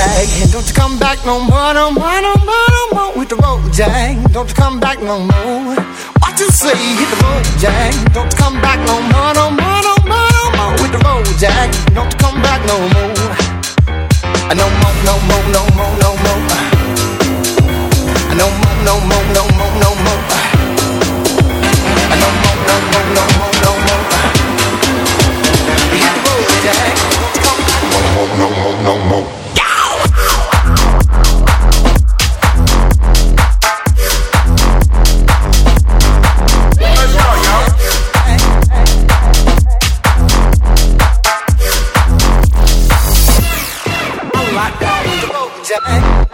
Jack. Don't you come back no more, no more, no more, no more with the road, Jack. Don't you come back no more. What you say? Hit the road, Jack. Don't you come back no more, no more, no more, no more with the road, Jack. Don't you come back no more. No more, no more, no more, no more. No more, no more, no more, no more. No more, no more, no more, no more. Hit the road, Jack. Don't you come back no more, no more, no more. Jack.